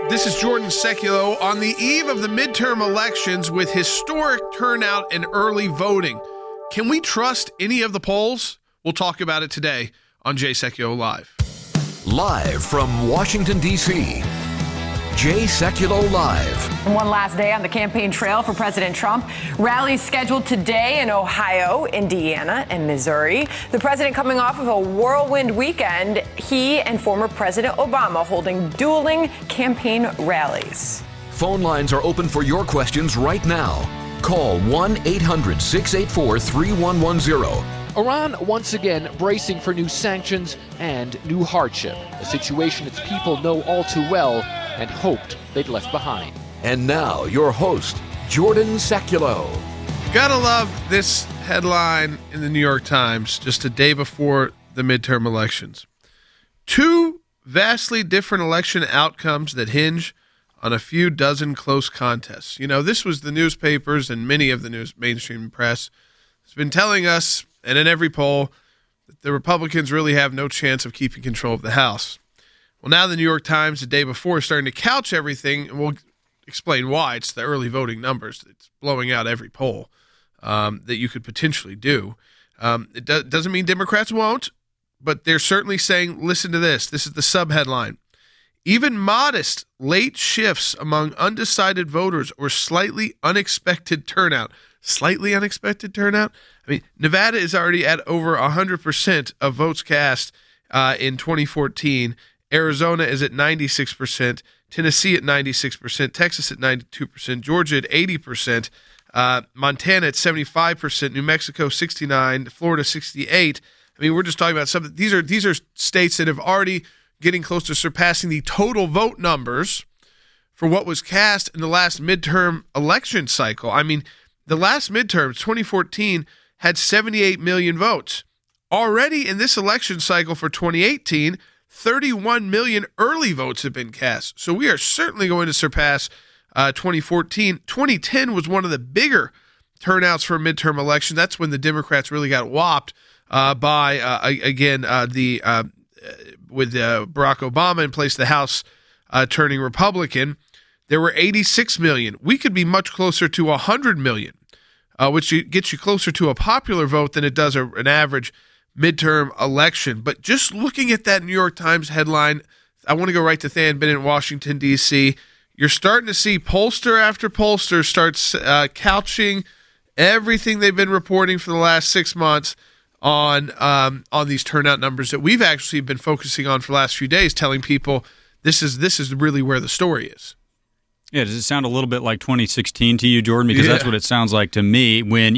This is Jordan Sekulow on the eve of the midterm elections with historic turnout and early voting. Can we trust any of the polls? We'll talk about it today on Jay Sekulow Live. Live from Washington, D.C., Jay Sekulow Live. One last day on the campaign trail for President Trump. Rallies scheduled today in Ohio, Indiana, and Missouri. The president coming off of a whirlwind weekend. He and former President Obama holding dueling campaign rallies. Phone lines are open for your questions right now. Call 1-800-684-3110. Iran once again bracing for new sanctions and new hardship, a situation its people know all too well and hoped they'd left behind. And now, your host, Jordan Sekulow. Gotta love this headline in the New York Times just a day before the midterm elections. Two vastly different election outcomes that hinge on a few dozen close contests. You know, this was the newspapers and many of the mainstream press has been telling us, and in every poll, that the Republicans really have no chance of keeping control of the House. Well, now the New York Times, the day before, is starting to couch everything, and we'll explain why. It's the early voting numbers. It's blowing out every poll that you could potentially do. It doesn't mean Democrats won't, but they're certainly saying, listen to this. This is the subheadline. Even modest late shifts among undecided voters or slightly unexpected turnout. Slightly unexpected turnout? I mean, Nevada is already at over 100% of votes cast in 2014. Arizona is at 96%, Tennessee at 96%, Texas at 92%, Georgia at 80%, Montana at 75%, New Mexico 69%, Florida 68%. I mean, we're just talking about something. These are states that have already getting close to surpassing the total vote numbers for what was cast in the last midterm election cycle. I mean, the last midterm, 2014, had 78 million votes. Already in this election cycle for 2018, 31 million early votes have been cast. So we are certainly going to surpass 2014. 2010 was one of the bigger turnouts for a midterm election. That's when the Democrats really got whopped by Barack Obama in place, the House turning Republican. There were 86 million. We could be much closer to 100 million, which gets you closer to a popular vote than it does an average midterm election. But just looking at that New York Times headline, I want to go right to Than Bennett in Washington, D.C. You're starting to see pollster after pollster starts couching everything they've been reporting for the last 6 months on these turnout numbers that we've actually been focusing on for the last few days, telling people this is really where the story is. Yeah, does it sound a little bit like 2016 to you, Jordan? Because that's what it sounds like to me when,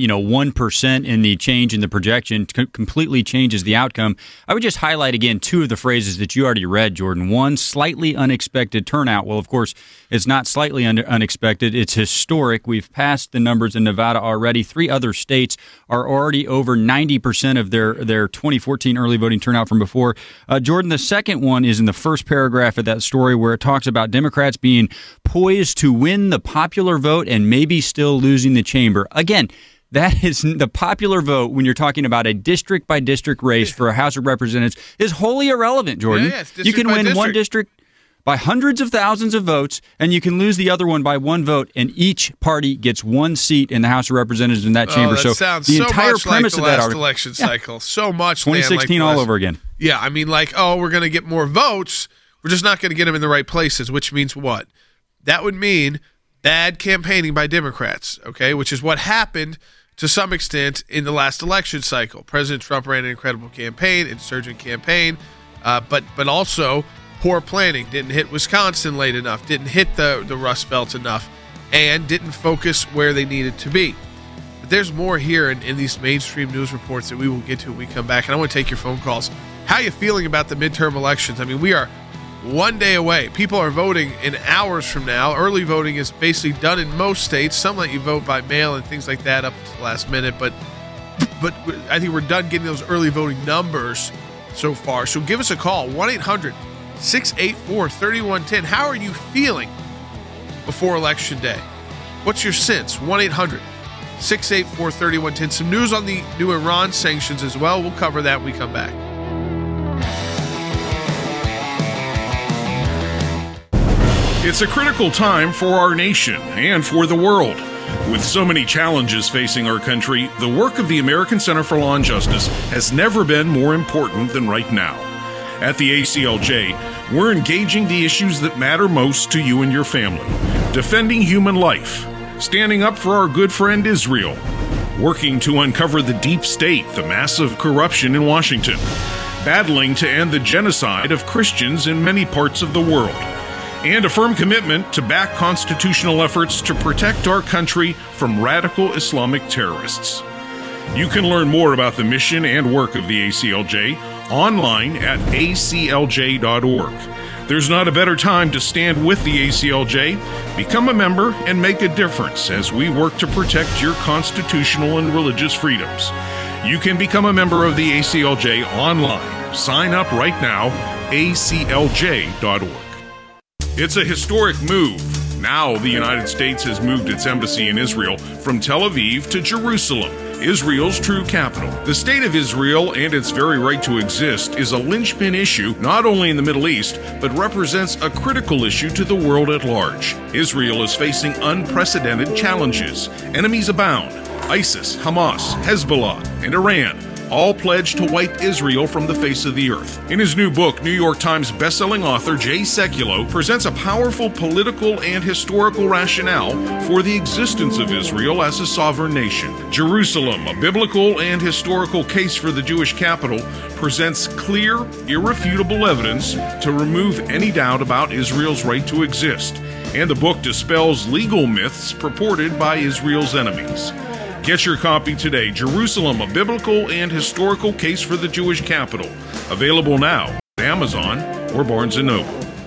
1% in the change in the projection completely changes the outcome. I would just highlight again two of the phrases that you already read, Jordan. One, slightly unexpected turnout. Well, of course, it's not slightly unexpected. It's historic. We've passed the numbers in Nevada already. 3 other states are already over 90% of their 2014 early voting turnout from before. Jordan, the second one is in the first paragraph of that story where it talks about Democrats being poised to win the popular vote and maybe still losing the chamber. Again, that is the popular vote when you're talking about a district-by-district race for a House of Representatives is wholly irrelevant, Jordan. You can win one district by hundreds of thousands of votes, and you can lose the other one by 1 vote, and each party gets 1 seat in the House of Representatives in that chamber. That so sounds the so entire much premise like of that last election cycle. So much 2016 all over again. Yeah, I mean, we're going to get more votes. We're just not going to get them in the right places, which means what? That would mean bad campaigning by Democrats, okay, which is what happened to some extent in the last election cycle. President Trump ran an incredible campaign, insurgent campaign, but also poor planning. Didn't hit Wisconsin late enough, didn't hit the Rust Belt enough, and didn't focus where they needed to be. But there's more here in these mainstream news reports that we will get to when we come back, and I want to take your phone calls. How are you feeling about the midterm elections? I mean, we are 1 day away. People are voting in hours from now. Early voting is basically done in most states. Some let you vote by mail and things like that up to the last minute, but I think we're done getting those early voting numbers so far. So give us a call, 1-800-684-3110. How are you feeling before Election Day? What's your sense? 1-800-684-3110. Some news on the new Iran sanctions as well. We'll cover that when we come back. It's a critical time for our nation and for the world. With so many challenges facing our country, the work of the American Center for Law and Justice has never been more important than right now. At the ACLJ, we're engaging the issues that matter most to you and your family, defending human life, standing up for our good friend Israel, working to uncover the deep state, the massive corruption in Washington, battling to end the genocide of Christians in many parts of the world, and a firm commitment to back constitutional efforts to protect our country from radical Islamic terrorists. You can learn more about the mission and work of the ACLJ online at aclj.org. There's not a better time to stand with the ACLJ. Become a member and make a difference as we work to protect your constitutional and religious freedoms. You can become a member of the ACLJ online. Sign up right now, aclj.org. It's a historic move. Now the United States has moved its embassy in Israel from Tel Aviv to Jerusalem, Israel's true capital. The state of Israel and its very right to exist is a linchpin issue not only in the Middle East, but represents a critical issue to the world at large. Israel is facing unprecedented challenges. Enemies abound. ISIS, Hamas, Hezbollah, and Iran all pledged to wipe Israel from the face of the earth. In his new book, New York Times bestselling author Jay Sekulow presents a powerful political and historical rationale for the existence of Israel as a sovereign nation. Jerusalem, a biblical and historical case for the Jewish capital, presents clear, irrefutable evidence to remove any doubt about Israel's right to exist. And the book dispels legal myths purported by Israel's enemies. Get your copy today, Jerusalem, a biblical and historical case for the Jewish capital. Available now at Amazon or Barnes & Noble.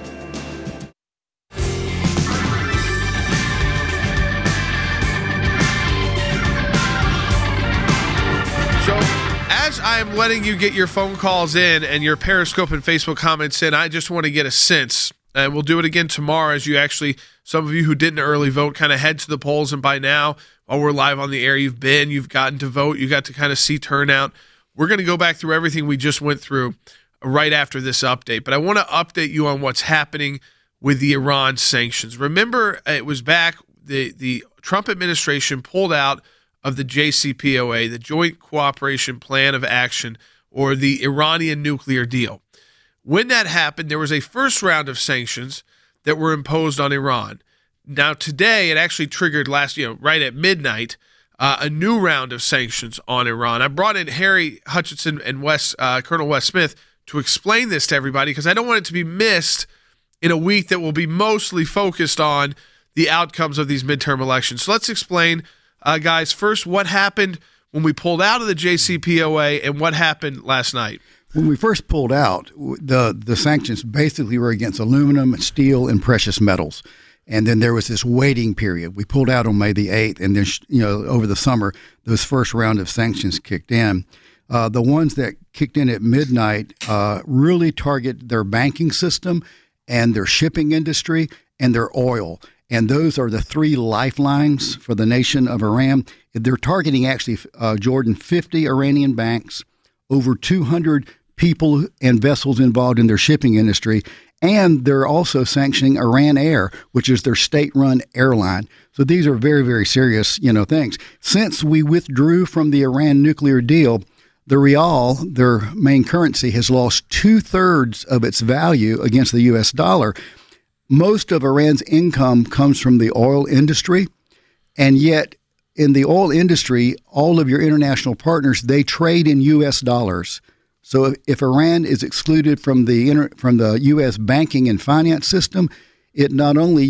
So, as I'm letting you get your phone calls in and your Periscope and Facebook comments in, I just want to get a sense, and we'll do it again tomorrow as you actually, some of you who didn't early vote, kind of head to the polls, and by now, while we're live on the air, you've gotten to vote, you got to kind of see turnout. We're going to go back through everything we just went through right after this update, but I want to update you on what's happening with the Iran sanctions. Remember, it was back, the Trump administration pulled out of the JCPOA, the Joint Cooperation Plan of Action, or the Iranian nuclear deal. When that happened, there was a first round of sanctions that were imposed on Iran. Now, today, it actually triggered right at midnight, a new round of sanctions on Iran. I brought in Harry Hutchinson and Colonel Wes Smith to explain this to everybody because I don't want it to be missed in a week that will be mostly focused on the outcomes of these midterm elections. So let's explain, guys, first what happened when we pulled out of the JCPOA and what happened last night. When we first pulled out, the sanctions basically were against aluminum, steel, and precious metals. And then there was this waiting period. We pulled out on May the 8th, and then over the summer, those first round of sanctions kicked in. The ones that kicked in at midnight really target their banking system and their shipping industry and their oil. And those are the three lifelines for the nation of Iran. They're targeting actually, Jordan, 50 Iranian banks, over 200 people and vessels involved in their shipping industry. And they're also sanctioning Iran Air, which is their state-run airline. So these are very, very serious, things. Since we withdrew from the Iran nuclear deal, the rial, their main currency, has lost 2/3 of its value against the U.S. dollar. Most of Iran's income comes from the oil industry, and yet in the oil industry, all of your international partners, they trade in U.S. dollars. So if Iran is excluded from the U.S. banking and finance system, it not only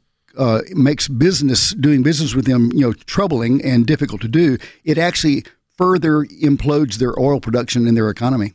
makes doing business with them troubling and difficult to do, it actually further implodes their oil production and their economy.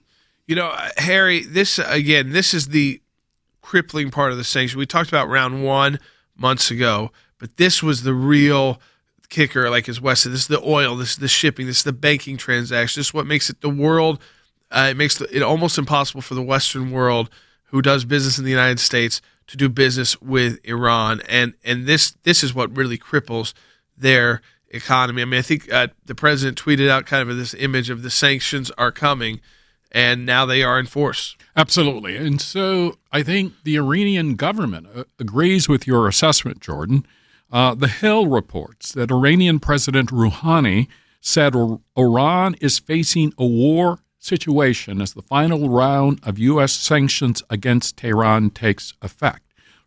Harry, this is the crippling part of the sanction. We talked about round one months ago, but this was the real kicker. Like as Wes said, this is the oil, this is the shipping, this is the banking transaction. This is what makes it the world. It makes it almost impossible for the Western world who does business in the United States to do business with Iran. And this is what really cripples their economy. I mean, I think the president tweeted out kind of this image of the sanctions are coming. and now they are in force. Absolutely. And so I think the Iranian government agrees with your assessment, Jordan. The Hill reports that Iranian President Rouhani said Iran is facing a war situation as the final round of U.S. sanctions against Tehran takes effect.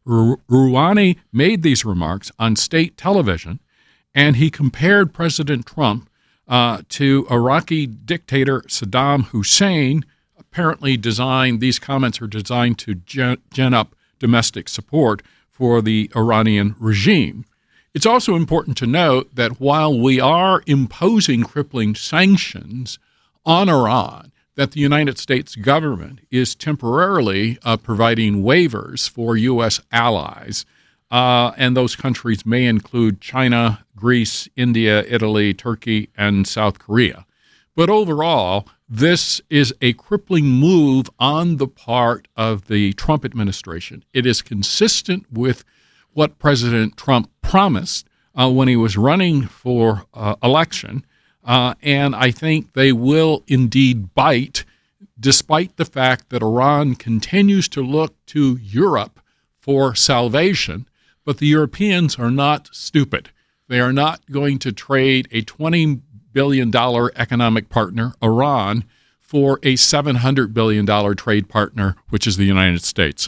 Rouhani made these remarks on state television, and he compared President Trump to Iraqi dictator Saddam Hussein. Apparently these comments are designed to gin up domestic support for the Iranian regime. It's also important to note that while we are imposing crippling sanctions on Iran, that the United States government is temporarily providing waivers for U.S. allies, and those countries may include China, Greece, India, Italy, Turkey, and South Korea. But overall, this is a crippling move on the part of the Trump administration. It is consistent with what President Trump promised when he was running for election, and I think they will indeed bite, despite the fact that Iran continues to look to Europe for salvation. But the Europeans are not stupid. They are not going to trade a $20 billion economic partner, Iran, for a $700 billion trade partner, which is the United States.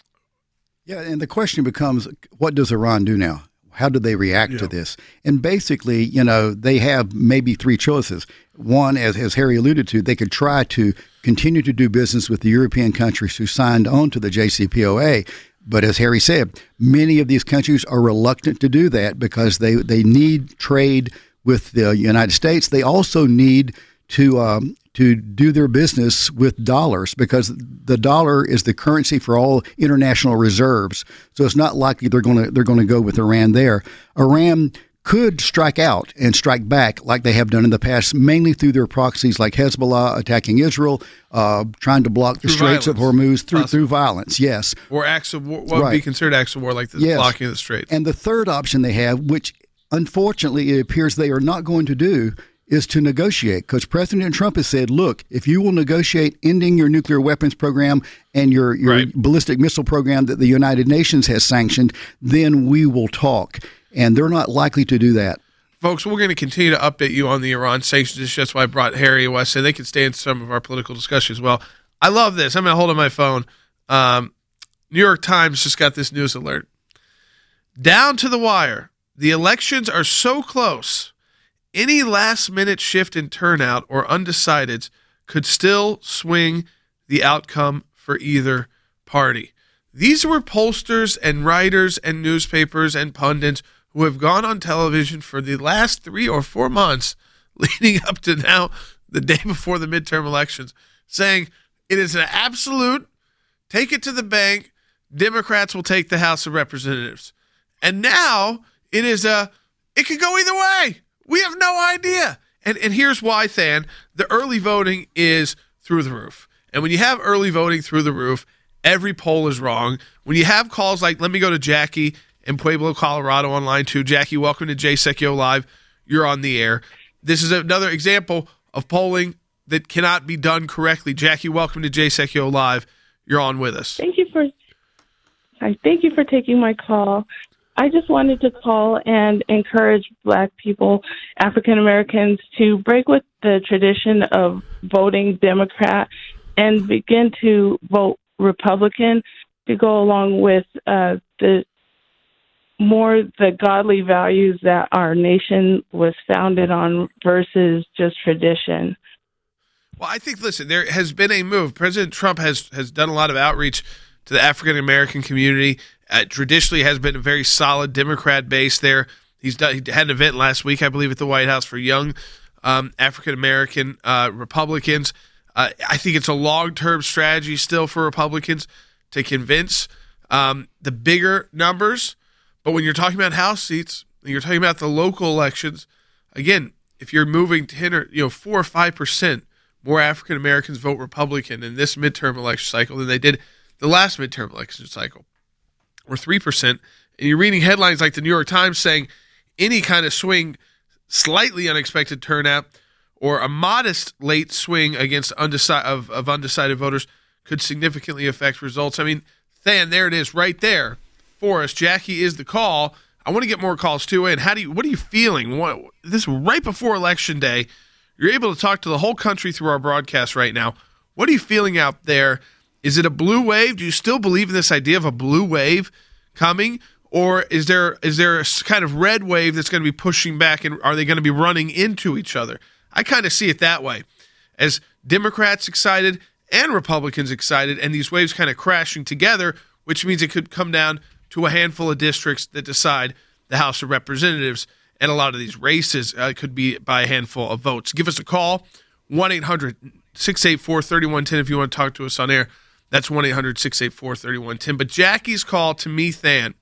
Yeah, and the question becomes, what does Iran do now? How do they react to this? And basically, they have maybe three choices. One, as Harry alluded to, they could try to continue to do business with the European countries who signed on to the JCPOA. But as Harry said, many of these countries are reluctant to do that because they need trade with the United States. They also need to do their business with dollars because the dollar is the currency for all international reserves. So it's not likely they're going to go with Iran there. Iran could strike out and strike back like they have done in the past, mainly through their proxies like Hezbollah attacking Israel, trying to block the Straits of Hormuz through violence, yes. Or acts of war, what would be considered acts of war, like the blocking of the Straits. And the third option they have, which unfortunately it appears they are not going to do, is to negotiate, because President Trump has said, look, if you will negotiate ending your nuclear weapons program and your ballistic missile program that the United Nations has sanctioned, then we will talk. And they're not likely to do that. Folks, we're going to continue to update you on the Iran sanctions. That's why I brought Harry and Wes, so they can stay in some of our political discussions as well. I love this. I'm going to hold on my phone. New York Times just got this news alert. Down to the wire. The elections are so close. Any last-minute shift in turnout or undecideds could still swing the outcome for either party. These were pollsters and writers and newspapers and pundits who have gone on television for the last 3 or 4 months leading up to now, the day before the midterm elections, saying it is an absolute, take it to the bank, Democrats will take the House of Representatives. And now it could go either way. We have no idea. And here's why, Than. The early voting is through the roof. And when you have early voting through the roof, every poll is wrong. When you have calls like, let me go to Jackie in Pueblo, Colorado on line 2. Jackie, welcome to Jay Sekulow Live. You're on the air. This is another example of polling that cannot be done correctly. Jackie, welcome to Jay Sekulow Live. You're on with us. Thank you for taking my call. I just wanted to call and encourage Black people, African Americans, to break with the tradition of voting Democrat and begin to vote Republican to go along with the godly values that our nation was founded on versus just tradition. Well, I think, listen, there has been a move. President Trump has done a lot of outreach to the African American community. Traditionally has been a very solid Democrat base there. He had an event last week, I believe, at the White House for young African American Republicans. I think it's a long-term strategy still for Republicans to convince the bigger numbers. But when you're talking about House seats, and you're talking about the local elections, again, if you're moving 10 or 4 or 5% more African Americans vote Republican in this midterm election cycle than they did the last midterm election cycle, or 3%, and you're reading headlines like the New York Times saying any kind of swing, slightly unexpected turnout, or a modest late swing against undecided voters could significantly affect results. I mean, Than, there it is right there for us. Jackie is the call. I want to get more calls too. And what are you feeling? This right before Election Day. You're able to talk to the whole country through our broadcast right now. What are you feeling out there? Is it a blue wave? Do you still believe in this idea of a blue wave coming? Or is there a kind of red wave that's going to be pushing back, and are they going to be running into each other? I kind of see it that way, as Democrats excited and Republicans excited, and these waves kind of crashing together, which means it could come down to a handful of districts that decide the House of Representatives, and a lot of these races could be by a handful of votes. Give us a call, 1-800-684-3110 if you want to talk to us on air. That's 1-800-684-3110. But Jackie's call to me, Than,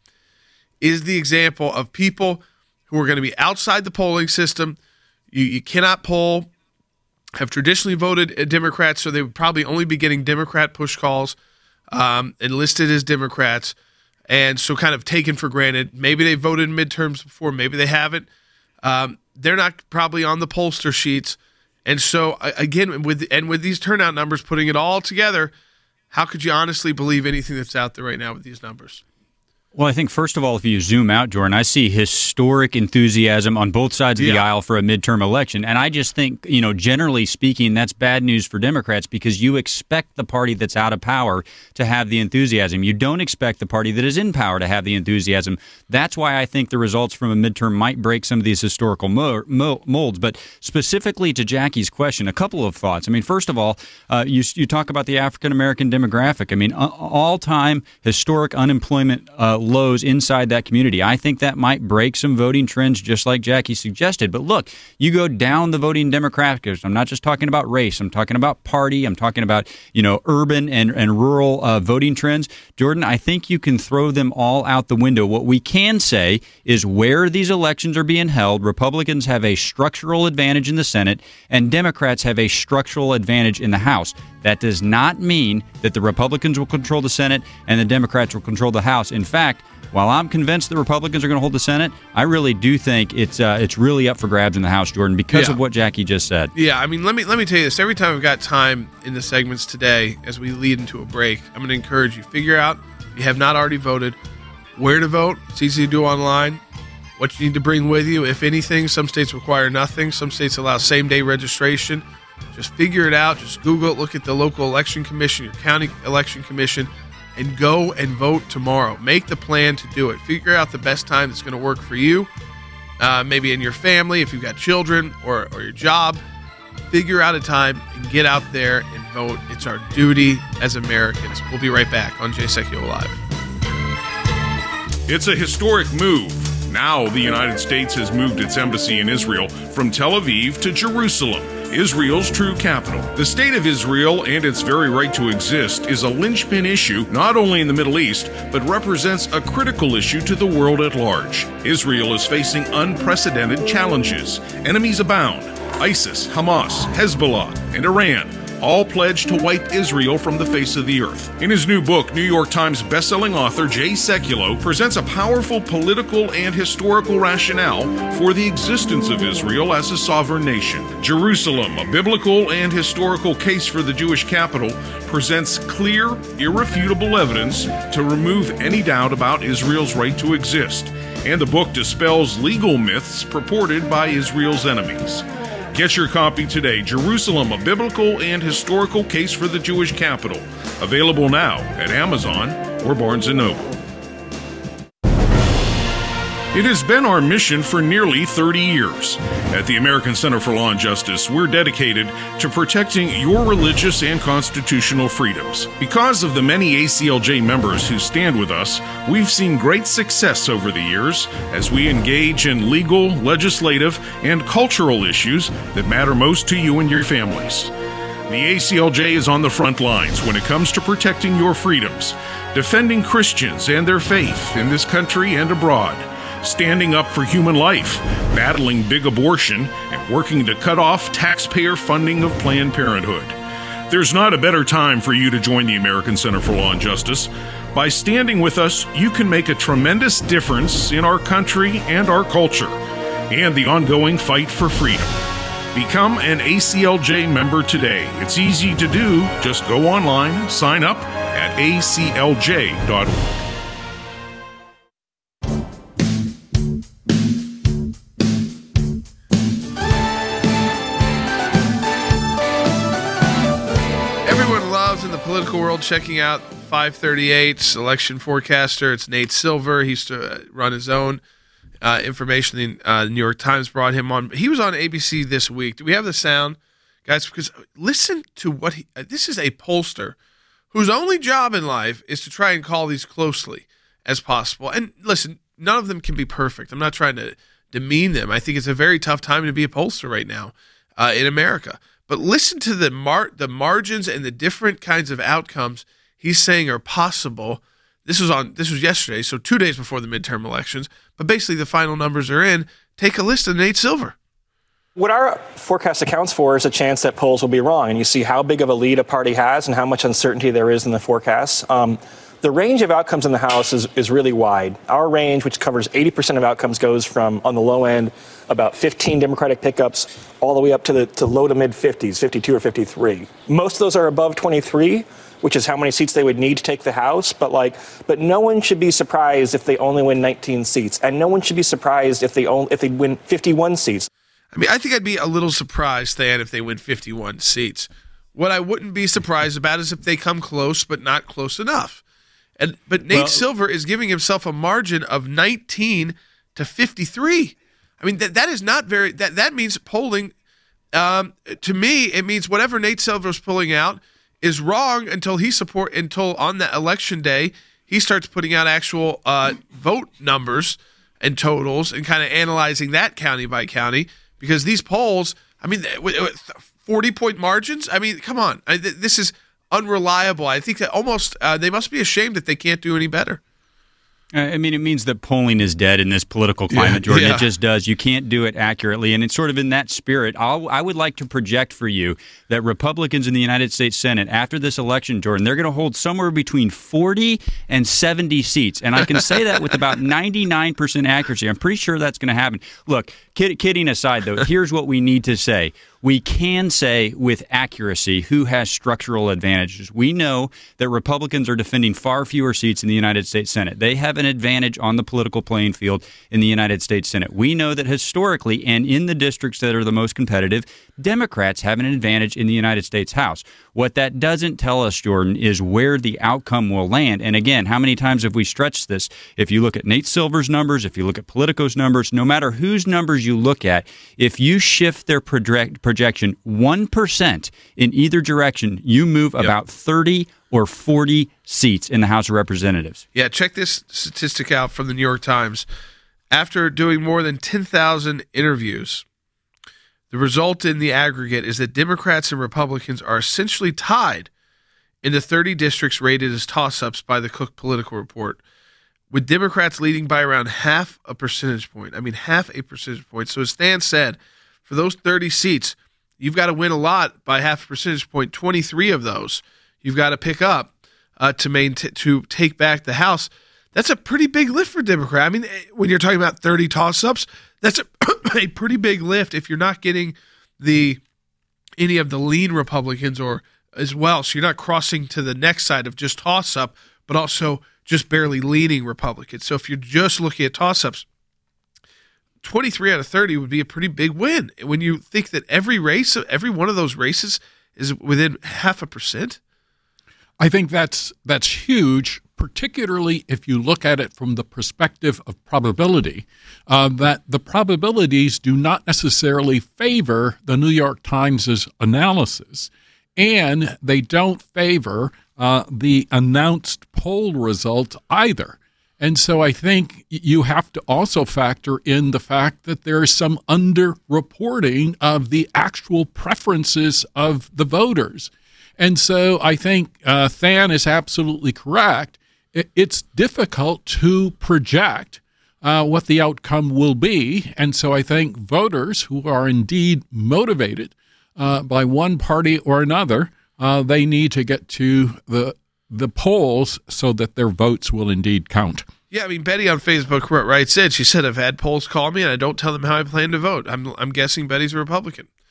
is the example of people who are going to be outside the polling system. You cannot poll, have traditionally voted Democrats, so they would probably only be getting Democrat push calls and listed as Democrats, and so kind of taken for granted. Maybe they voted in midterms before, maybe they haven't. They're not probably on the pollster sheets. And so, again, with these turnout numbers, putting it all together, how could you honestly believe anything that's out there right now with these numbers? Well, I think, first of all, if you zoom out, Jordan, I see historic enthusiasm on both sides of the aisle for a midterm election. And I just think, generally speaking, that's bad news for Democrats because you expect the party that's out of power to have the enthusiasm. You don't expect the party that is in power to have the enthusiasm. That's why I think the results from a midterm might break some of these historical molds. But specifically to Jackie's question, a couple of thoughts. I mean, first of all, you talk about the African-American demographic. I mean, all-time historic unemployment lows inside that community. I think that might break some voting trends, just like Jackie suggested. But look, you go down the voting demographics. I'm not just talking about race. I'm talking about party. I'm talking about, urban and rural voting trends. Jordan, I think you can throw them all out the window. What we can say is where these elections are being held, Republicans have a structural advantage in the Senate, and Democrats have a structural advantage in the House. That does not mean that the Republicans will control the Senate and the Democrats will control the House. In fact, while I'm convinced the Republicans are going to hold the Senate, I really do think it's really up for grabs in the House, Jordan, because of what Jackie just said. Yeah, I mean, let me tell you this. Every time I've got time in the segments today, as we lead into a break, I'm going to encourage you, figure out, if you have not already voted, where to vote. It's easy to do online. What you need to bring with you, if anything. Some states require nothing. Some states allow same-day registration. Just figure it out. Just Google it. Look at the local election commission, your county election commission, and go and vote tomorrow. Make the plan to do it. Figure out the best time that's going to work for you, maybe in your family, if you've got children, or your job. Figure out a time and get out there and vote. It's our duty as Americans. We'll be right back on Jay Sekulow Live. It's a historic move. Now the United States has moved its embassy in Israel from Tel Aviv to Jerusalem, Israel's true capital. The state of Israel and its very right to exist is a linchpin issue not only in the Middle East, but represents a critical issue to the world at large. Israel is facing unprecedented challenges. Enemies abound. ISIS, Hamas, Hezbollah, and Iran all pledged to wipe Israel from the face of the earth. In his new book, New York Times bestselling author Jay Sekulow presents a powerful political and historical rationale for the existence of Israel as a sovereign nation. Jerusalem, a biblical and historical case for the Jewish capital, presents clear, irrefutable evidence to remove any doubt about Israel's right to exist. And the book dispels legal myths purported by Israel's enemies. Get your copy today, Jerusalem, a biblical and historical case for the Jewish capital. Available now at Amazon or Barnes & Noble. It has been our mission for nearly 30 years. At the American Center for Law and Justice, we're dedicated to protecting your religious and constitutional freedoms. Because of the many ACLJ members who stand with us, we've seen great success over the years as we engage in legal, legislative, and cultural issues that matter most to you and your families. The ACLJ is on the front lines when it comes to protecting your freedoms, defending Christians and their faith in this country and abroad, standing up for human life, battling big abortion, and working to cut off taxpayer funding of Planned Parenthood. There's not a better time for you to join the American Center for Law and Justice. By standing with us, you can make a tremendous difference in our country and our culture, and the ongoing fight for freedom. Become an ACLJ member today. It's easy to do. Just go online, sign up at aclj.org. Everyone loves in the political world checking out 538's election forecaster. It's Nate Silver. He used to run his own information. The New York Times brought him on. He was on ABC this week. Do we have the sound, guys? Because listen to what this is, a pollster whose only job in life is to try and call these closely as possible. And listen, none of them can be perfect. I'm not trying to demean them. I think it's a very tough time to be a pollster right now in America. But listen to the margins and the different kinds of outcomes he's saying are possible. This was yesterday, so 2 days before the midterm elections. But basically, the final numbers are in. Take a list of Nate Silver. What our forecast accounts for is a chance that polls will be wrong, and you see how big of a lead a party has and how much uncertainty there is in the forecasts. The range of outcomes in the House is really wide. Our range, which covers 80% of outcomes, goes from, on the low end, about 15 Democratic pickups, all the way up to low to mid-50s, 52 or 53. Most of those are above 23, which is how many seats they would need to take the House. But no one should be surprised if they only win 19 seats, and no one should be surprised if they win 51 seats. I mean, I think I'd be a little surprised, Than, if they win 51 seats. What I wouldn't be surprised about is if they come close, but not close enough. But Nate Silver is giving himself a margin of 19 to 53. I mean, that is not very. That means polling. To me, it means whatever Nate Silver's pulling out is wrong until on that election day he starts putting out actual vote numbers and totals and kind of analyzing that county by county, because these polls, I mean, 40-point margins. I mean, come on, this is unreliable. I think that almost they must be ashamed that they can't do any better. I mean, it means that polling is dead in this political climate, Jordan. Yeah. It just does. You can't do it accurately. And it's sort of in that spirit. I would like to project for you that Republicans in the United States Senate, after this election, Jordan, they're going to hold somewhere between 40 and 70 seats. And I can say that with about 99% accuracy. I'm pretty sure that's going to happen. Look, kidding aside, though, here's what we need to say. We can say with accuracy who has structural advantages. We know that Republicans are defending far fewer seats in the United States Senate. They have an advantage on the political playing field in the United States Senate. We know that historically, and in the districts that are the most competitive, Democrats have an advantage in the United States House. What that doesn't tell us, Jordan, is where the outcome will land. And again, how many times have we stretched this? If you look at Nate Silver's numbers, if you look at Politico's numbers, no matter whose numbers you look at, if you shift their projection 1% in either direction, you move about 30 or 40 seats in the House of Representatives. Yeah, check this statistic out from the New York Times. After doing more than 10,000 interviews, the result in the aggregate is that Democrats and Republicans are essentially tied in the 30 districts rated as toss-ups by the Cook Political Report, with Democrats leading by around half a percentage point. I mean, half a percentage point. So as Stan said, for those 30 seats, you've got to win a lot by half a percentage point. 23 of those you've got to pick up to take back the House. That's a pretty big lift for Democrat. I mean, when you're talking about 30 toss-ups, that's a pretty big lift if you're not getting any of the lean Republicans or as well. So you're not crossing to the next side of just toss-up, but also just barely leaning Republicans. So if you're just looking at toss-ups, 23 out of 30 would be a pretty big win. When you think that every one of those races is within 0.5%. I think that's huge, particularly if you look at it from the perspective of probability, that the probabilities do not necessarily favor the New York Times' analysis, and they don't favor the announced poll result either. And so I think you have to also factor in the fact that there is some underreporting of the actual preferences of the voters. And so I think Than is absolutely correct. It's difficult to project what the outcome will be. And so I think voters who are indeed motivated by one party or another, they need to get to the polls so that their votes will indeed count. Yeah, I mean, Betty on Facebook writes in, she said, I've had polls call me and I don't tell them how I plan to vote. I'm guessing Betty's a Republican.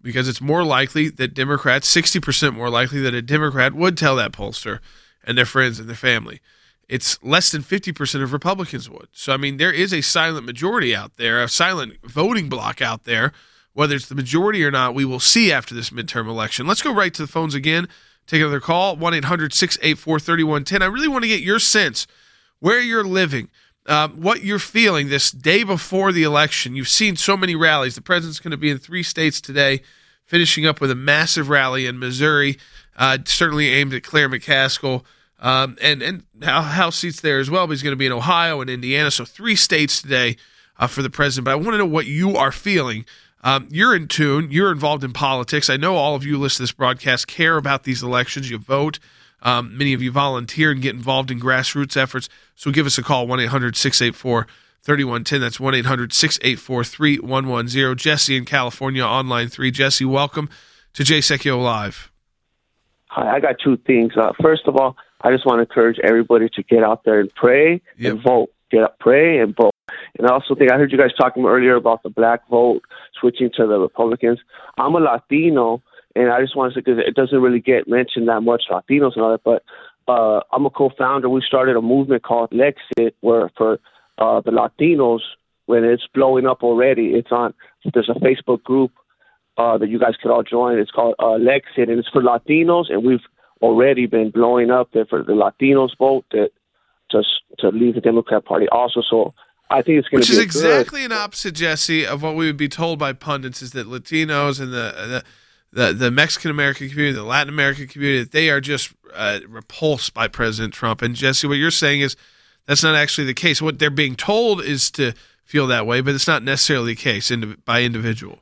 because it's more likely that Democrats, 60% more likely that a Democrat would tell that pollster and their friends and their family. It's less than 50% of Republicans would. So, I mean, there is a silent majority out there, a silent voting bloc out there. Whether it's the majority or not, we will see after this midterm election. Let's go right to the phones again. Take another call, 1-800-684-3110. I really want to get your sense where you're living, what you're feeling this day before the election. You've seen so many rallies. The president's going to be in 3 states today, finishing up with a massive rally in Missouri, certainly aimed at Claire McCaskill, and House seats there as well, but he's going to be in Ohio and Indiana, so 3 states today for the president. But I want to know what you are feeling. You're in tune. You're involved in politics. I know all of you listening to this broadcast care about these elections. You vote. Many of you volunteer and get involved in grassroots efforts. So give us a call, 1-800-684-3110. That's 1-800-684-3110. Jesse in California, on line 3. Jesse, welcome to Jay Secchio Live. Hi, I got 2 things. First of all, I just want to encourage everybody to get out there and pray and vote. Get up, pray and vote. And I also think I heard you guys talking earlier about the black vote switching to the Republicans. I'm a Latino, and I just want to say, because it doesn't really get mentioned that much, Latinos and all that, but I'm a co-founder. We started a movement called Lexit, where for the Latinos, when it's blowing up already, there's a Facebook group that you guys could all join. It's called Lexit, and it's for Latinos, and we've already been blowing up there for the Latinos vote to leave the Democrat Party also. So I think it's going to be exactly an opposite, Jesse, of what we would be told by pundits, is that Latinos and the Mexican American community, the Latin American community, that they are just repulsed by President Trump. And Jesse, what you're saying is that's not actually the case. What they're being told is to feel that way, but it's not necessarily the case by individual.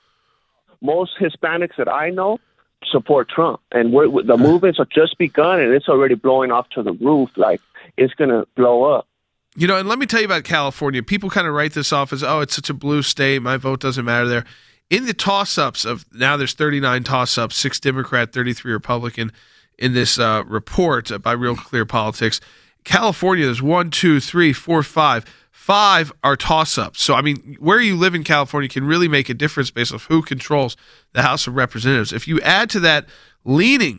Most Hispanics that I know support Trump, and the movements are just begun, and it's already blowing off to the roof. Like, it's going to blow up. You know, and let me tell you about California. People kind of write this off as, oh, it's such a blue state, my vote doesn't matter there. In the toss-ups now there's 39 toss-ups, 6 Democrat, 33 Republican in this report by Real Clear Politics. California, there's 1, 2, 3, 4, 5. 5 are toss-ups. So, I mean, where you live in California can really make a difference based on who controls the House of Representatives. If you add to that the lean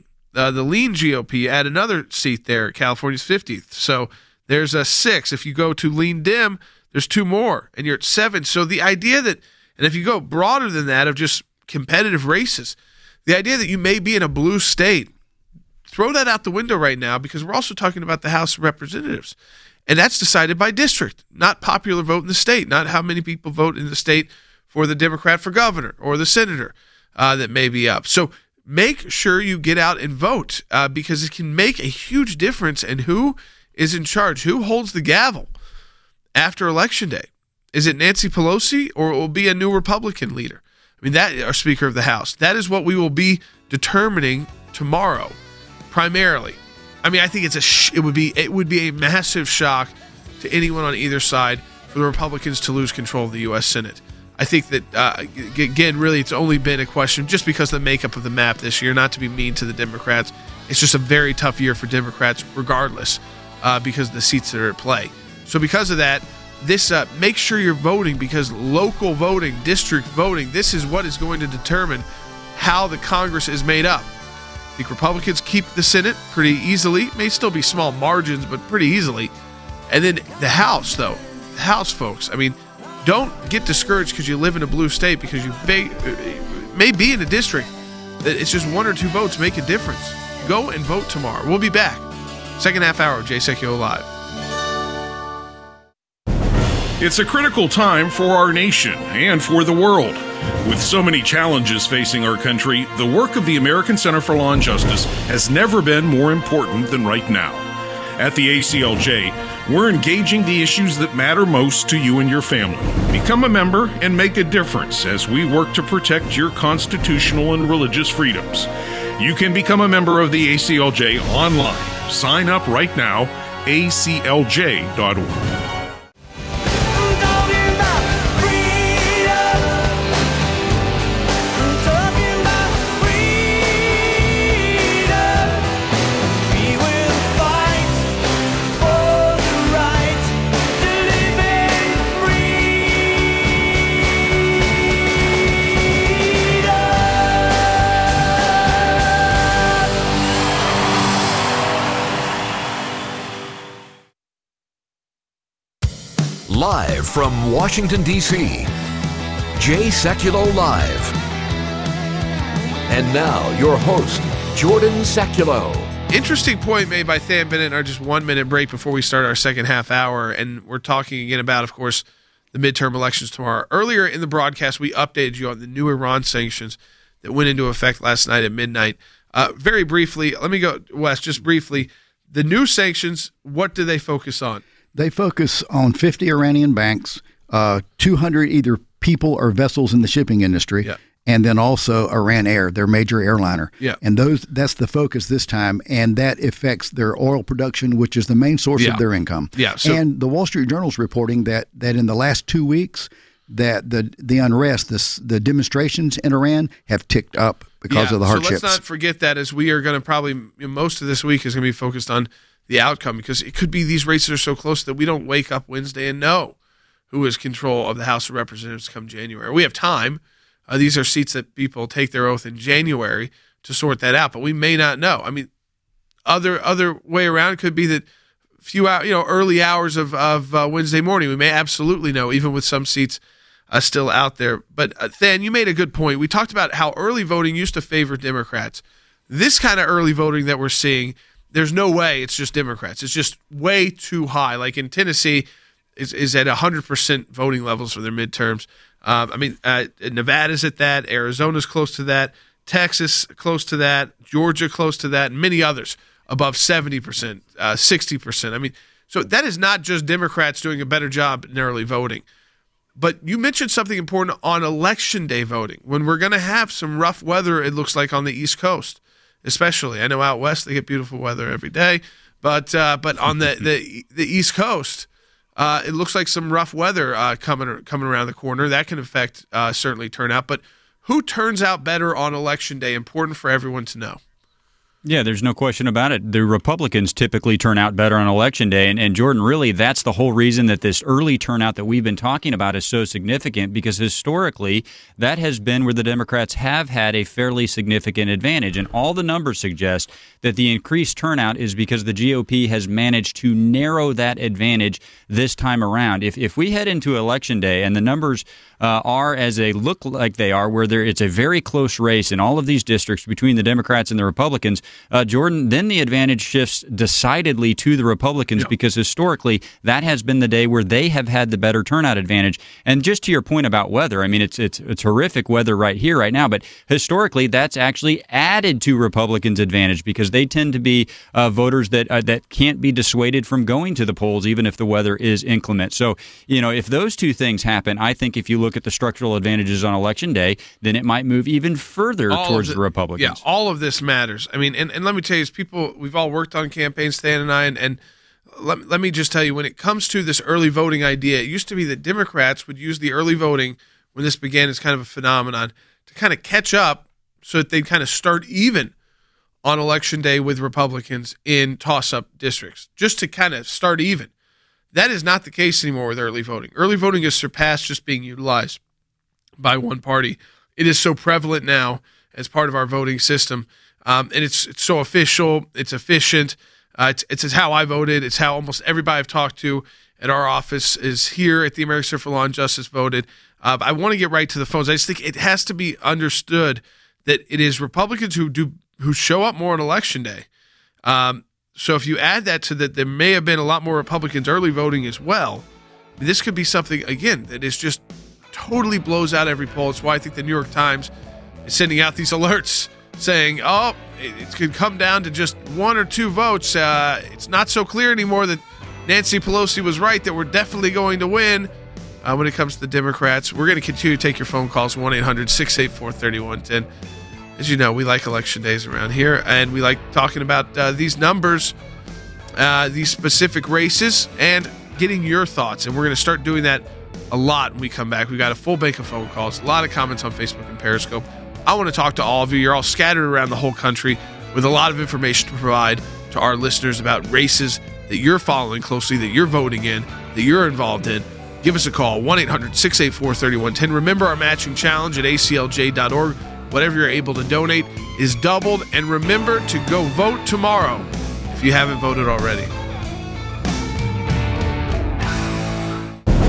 GOP, add another seat there. California's 50th. So there's a 6. If you go to lean dim, there's 2 more, and you're at 7. So the idea that, and if you go broader than that of just competitive races, the idea that you may be in a blue state, throw that out the window right now, because we're also talking about the House of Representatives. And that's decided by district, not popular vote in the state, not how many people vote in the state for the Democrat for governor or the senator that may be up. So make sure you get out and vote because it can make a huge difference in who is in charge, who holds the gavel after Election Day. Is it Nancy Pelosi, or it will be a new Republican leader? I mean, that, our Speaker of the House. That is what we will be determining tomorrow, primarily. I mean, I think it would be a massive shock to anyone on either side for the Republicans to lose control of the U.S. Senate. I think that, again, really it's only been a question just because of the makeup of the map this year, not to be mean to the Democrats. It's just a very tough year for Democrats regardless because of the seats that are at play. So because of that, this make sure you're voting, because local voting, district voting, this is what is going to determine how the Congress is made up. I think Republicans keep the Senate pretty easily. May still be small margins, but pretty easily. And then the House, though. The House, folks. I mean, don't get discouraged because you live in a blue state, because you may be in a district that it's just 1 or 2 votes make a difference. Go and vote tomorrow. We'll be back. Second half hour of Jay Secchio Live. It's a critical time for our nation and for the world. With so many challenges facing our country, the work of the American Center for Law and Justice has never been more important than right now. At the ACLJ, we're engaging the issues that matter most to you and your family. Become a member and make a difference as we work to protect your constitutional and religious freedoms. You can become a member of the ACLJ online. Sign up right now, aclj.org. Live from Washington, D.C., Jay Sekulow Live. And now, your host, Jordan Sekulow. Interesting point made by Than Bennett in our just 1 minute break before we start our second half hour. And we're talking again about, of course, the midterm elections tomorrow. Earlier in the broadcast, we updated you on the new Iran sanctions that went into effect last night at midnight. Very briefly, let me go, Wes, just briefly. The new sanctions, what do they focus on? They focus on 50 Iranian banks, 200 either people or vessels in the shipping industry, and then also Iran Air, their major airliner. Yeah. And that's the focus this time, and that affects their oil production, which is the main source of their income. Yeah. So, and the Wall Street Journal is reporting that in the last 2 weeks, that the unrest, the demonstrations in Iran have ticked up because of the hardships. So let's not forget that, as we are going to probably, most of this week is going to be focused on the outcome, because it could be these races are so close that we don't wake up Wednesday and know who is control of the House of Representatives come January. We have time. These are seats that people take their oath in January to sort that out, but we may not know. I mean, other way around could be that early hours of Wednesday morning, we may absolutely know, even with some seats still out there. But Than, you made a good point. We talked about how early voting used to favor Democrats. This kind of early voting that we're seeing, there's no way it's just Democrats. It's just way too high. Like in Tennessee, is at 100% voting levels for their midterms. Nevada's at that. Arizona's close to that. Texas close to that. Georgia close to that. And many others above 70%, 60%. I mean, so that is not just Democrats doing a better job in early voting. But you mentioned something important on Election Day voting, when we're going to have some rough weather, it looks like, on the East Coast, especially. I know out west they get beautiful weather every day, but on the East Coast, it looks like some rough weather coming around the corner. That can affect certainly turnout. But who turns out better on Election Day? Important for everyone to know. Yeah, there's no question about it. The Republicans typically turn out better on Election Day. And Jordan, really, that's the whole reason that this early turnout that we've been talking about is so significant, because historically, that has been where the Democrats have had a fairly significant advantage. And all the numbers suggest that the increased turnout is because the GOP has managed to narrow that advantage this time around. If we head into Election Day and the numbers are as they look like they are, where it's a very close race in all of these districts between the Democrats and the Republicans, Jordan, then the advantage shifts decidedly to the Republicans, because historically that has been the day where they have had the better turnout advantage. And just to your point about weather, I mean, it's horrific weather right here, right now, but historically that's actually added to Republicans' advantage, because they tend to be voters that can't be dissuaded from going to the polls even if the weather is inclement. So, if those two things happen, I think if you look at the structural advantages on Election Day, then it might move even further towards the Republicans. Yeah, all of this matters. I mean, and let me tell you, as people, we've all worked on campaigns, Than and I, and let me just tell you, when it comes to this early voting idea, it used to be that Democrats would use the early voting when this began as kind of a phenomenon to kind of catch up so that they'd kind of start even on Election Day with Republicans in toss-up districts, just to kind of start even. That is not the case anymore with early voting. Early voting has surpassed just being utilized by one party. It is so prevalent now as part of our voting system, and it's so official. It's efficient. It's how I voted. It's how almost everybody I've talked to at our office is here at the American Center for Law and Justice voted. I want to get right to the phones. I just think it has to be understood that it is Republicans who show up more on Election Day. So if you add that to that, there may have been a lot more Republicans early voting as well. This could be something, again, that is just totally blows out every poll. It's why I think the New York Times is sending out these alerts saying, it could come down to just 1 or 2 votes. It's not so clear anymore that Nancy Pelosi was right, that we're definitely going to win when it comes to the Democrats. We're going to continue to take your phone calls, 1-800-684-3110. As you know, we like election days around here, and we like talking about these numbers, these specific races, and getting your thoughts. And we're going to start doing that a lot when we come back. We've got a full bank of phone calls, a lot of comments on Facebook and Periscope. I want to talk to all of you. You're all scattered around the whole country with a lot of information to provide to our listeners about races that you're following closely, that you're voting in, that you're involved in. Give us a call, 1-800-684-3110. Remember our matching challenge at aclj.org. Whatever you're able to donate is doubled. And remember to go vote tomorrow if you haven't voted already.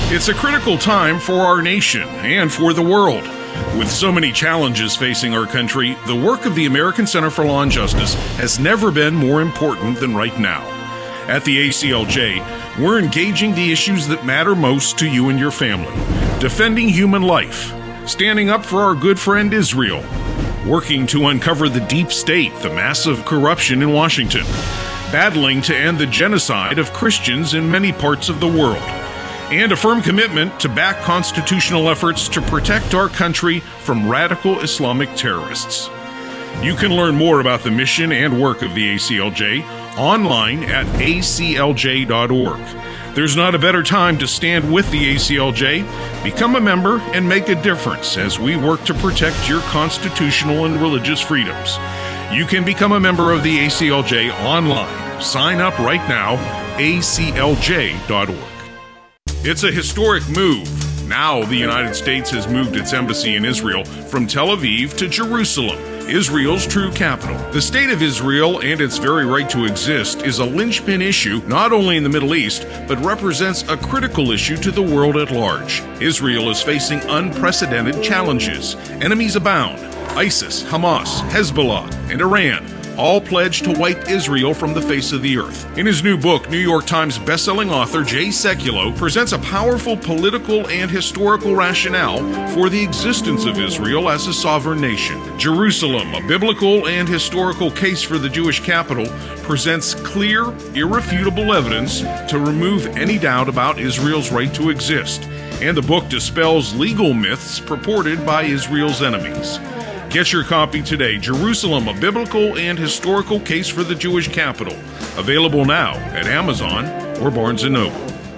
It's a critical time for our nation and for the world. With so many challenges facing our country, the work of the American Center for Law and Justice has never been more important than right now. At the ACLJ, we're engaging the issues that matter most to you and your family, defending human life, standing up for our good friend Israel, working to uncover the deep state, the massive corruption in Washington, battling to end the genocide of Christians in many parts of the world, and a firm commitment to back constitutional efforts to protect our country from radical Islamic terrorists. You can learn more about the mission and work of the ACLJ online at aclj.org. There's not a better time to stand with the ACLJ. Become a member and make a difference as we work to protect your constitutional and religious freedoms. You can become a member of the ACLJ online. Sign up right now, aclj.org. It's a historic move. Now the United States has moved its embassy in Israel from Tel Aviv to Jerusalem, Israel's true capital. The state of Israel and its very right to exist is a linchpin issue not only in the Middle East, but represents a critical issue to the world at large. Israel is facing unprecedented challenges. Enemies abound. ISIS, Hamas, Hezbollah, and Iran all pledged to wipe Israel from the face of the earth. In his new book, New York Times bestselling author Jay Sekulow presents a powerful political and historical rationale for the existence of Israel as a sovereign nation. Jerusalem, a biblical and historical case for the Jewish capital, presents clear, irrefutable evidence to remove any doubt about Israel's right to exist. And the book dispels legal myths purported by Israel's enemies. Get your copy today, Jerusalem, a biblical and historical case for the Jewish capital. Available now at Amazon or Barnes & Noble.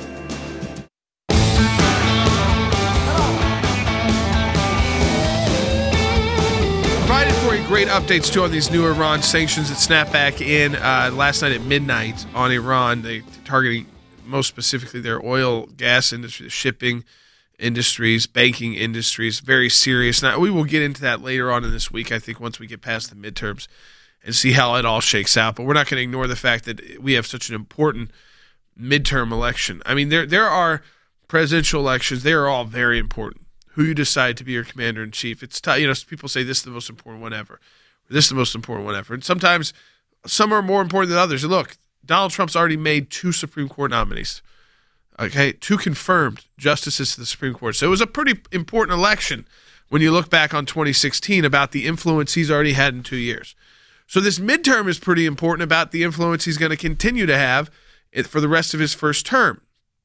Provided for you great updates, too, on these new Iran sanctions that snapped back in last night at midnight on Iran. They targeting most specifically their oil, gas industry, shipping industries, banking industries, very serious. Now, we will get into that later on in this week, I think, once we get past the midterms and see how it all shakes out. But we're not going to ignore the fact that we have such an important midterm election. I mean, there are presidential elections. They are all very important. Who you decide to be your commander-in-chief. It's people say this is the most important one ever. This is the most important one ever. And sometimes some are more important than others. And look, Donald Trump's already made 2 Supreme Court nominees. Okay, 2 confirmed justices to the Supreme Court. So it was a pretty important election when you look back on 2016 about the influence he's already had in 2 years. So this midterm is pretty important about the influence he's going to continue to have for the rest of his first term.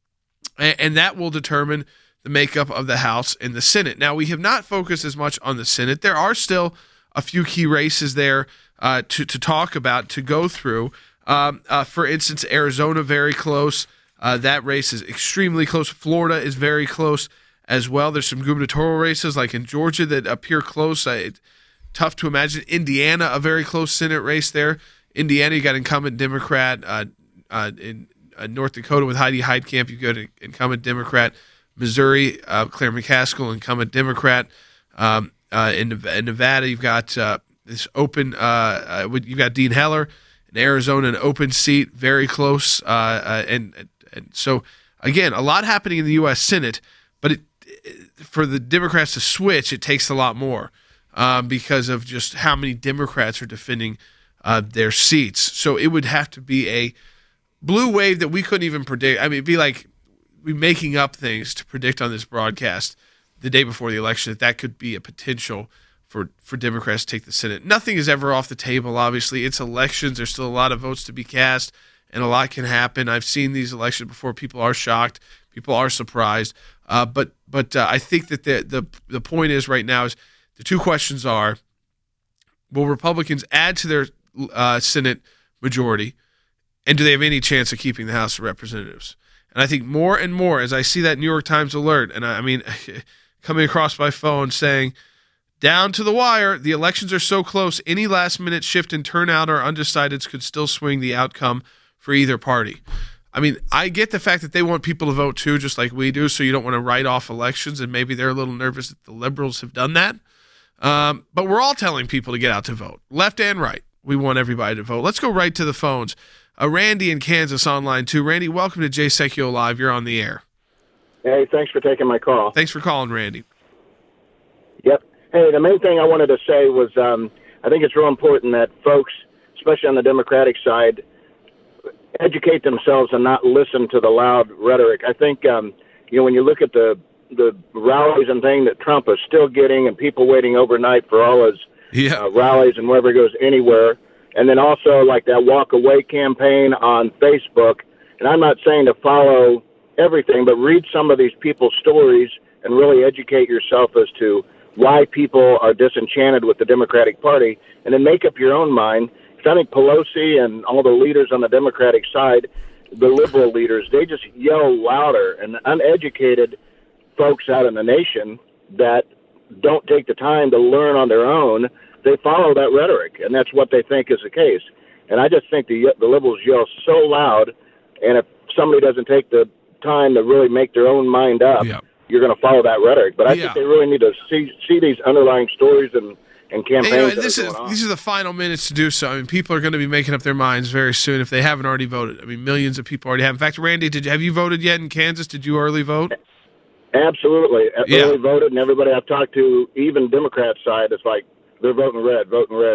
And that will determine the makeup of the House and the Senate. Now, we have not focused as much on the Senate. There are still a few key races there to talk about, to go through. For instance, Arizona, very close. That race is extremely close. Florida is very close as well. There's some gubernatorial races like in Georgia that appear close. Tough to imagine. Indiana, a very close Senate race there. Indiana, you got incumbent Democrat. In North Dakota with Heidi Heitkamp, you got incumbent Democrat. Missouri, Claire McCaskill, incumbent Democrat. In Nevada, you've got this open. You've got Dean Heller. In Arizona, an open seat, very close. And so, again, a lot happening in the U.S. Senate, but for the Democrats to switch, it takes a lot more because of just how many Democrats are defending their seats. So it would have to be a blue wave that we couldn't even predict. I mean, it'd be like we making up things to predict on this broadcast the day before the election that could be a potential for Democrats to take the Senate. Nothing is ever off the table, obviously. It's elections. There's still a lot of votes to be cast, and a lot can happen. I've seen these elections before. People are shocked. People are surprised. But I think that the point is right now is the 2 questions are, will Republicans add to their Senate majority, and do they have any chance of keeping the House of Representatives? And I think more and more, as I see that New York Times alert, and I mean, coming across my phone saying, down to the wire, the elections are so close, any last-minute shift in turnout or undecideds could still swing the outcome for either party. I mean, I get the fact that they want people to vote too, just like we do, so you don't want to write off elections, and maybe they're a little nervous that the liberals have done that. But we're all telling people to get out to vote, left and right. We want everybody to vote. Let's go right to the phones. Randy in Kansas online too. Randy, welcome to Jay Sekulow Live. You're on the air. Hey, thanks for taking my call. Thanks for calling, Randy. Yep. Hey, the main thing I wanted to say was I think it's real important that folks, especially on the Democratic side, educate themselves and not listen to the loud rhetoric. I think, when you look at the rallies and things that Trump is still getting and people waiting overnight for all his rallies and wherever he goes anywhere, and then also like that walk away campaign on Facebook. And I'm not saying to follow everything, but read some of these people's stories and really educate yourself as to why people are disenchanted with the Democratic Party, and then make up your own mind. Because I think Pelosi and all the leaders on the Democratic side, the liberal leaders, they just yell louder, and uneducated folks out in the nation that don't take the time to learn on their own, they follow that rhetoric, and that's what they think is the case. And I just think the liberals yell so loud, and if somebody doesn't take the time to really make their own mind up, you're going to follow that rhetoric. But I think they really need to see these underlying stories and campaigns. These are the final minutes to do so. I mean, people are going to be making up their minds very soon if they haven't already voted. I mean, millions of people already have. In fact, Randy, have you voted yet in Kansas? Did you early vote? Absolutely. Early voted, and everybody I've talked to, even Democrat side, it's like they're voting red.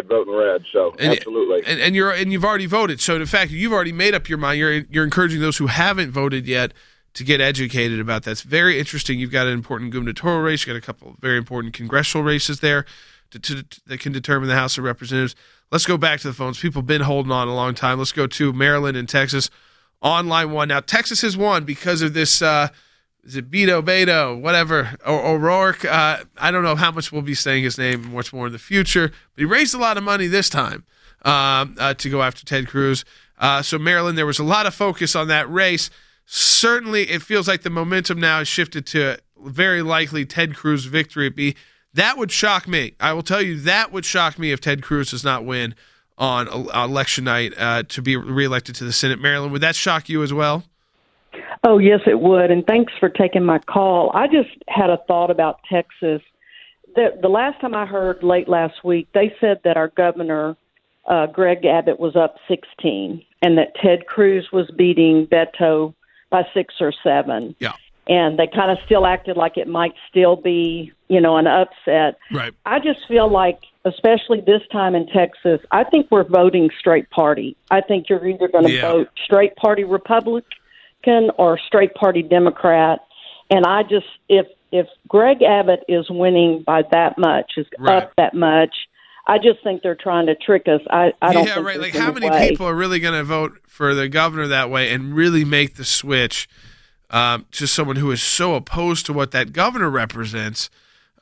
So absolutely. And you've already voted. So in fact, you've already made up your mind. You're encouraging those who haven't voted yet to get educated about that. It's very interesting. You've got an important gubernatorial race. You've got a couple of very important congressional races there that can determine the House of Representatives. Let's go back to the phones. People have been holding on a long time. Let's go to Maryland and Texas on line one. Now, Texas has won because of this, is it Beto, whatever, or O'Rourke. I don't know how much we'll be saying his name much more in the future, but he raised a lot of money this time to go after Ted Cruz. So Maryland, there was a lot of focus on that race. Certainly, it feels like the momentum now has shifted to very likely Ted Cruz victory. That would shock me. I will tell you, that would shock me if Ted Cruz does not win on election night to be reelected to the Senate. Maryland, would that shock you as well? Oh, yes, it would. And thanks for taking my call. I just had a thought about Texas. The last time I heard late last week, they said that our governor, Greg Abbott, was up 16 and that Ted Cruz was beating Beto by 6 or 7. Yeah. And they kind of still acted like it might still be, an upset. Right. I just feel like, especially this time in Texas, I think we're voting straight party. I think you're either going to vote straight party Republican or straight party Democrat. And I just, if Greg Abbott is winning by that much, up that much, I just think they're trying to trick us. I don't think right. Like, how many people are really going to vote for the governor that way and really make the switch to someone who is so opposed to what that governor represents?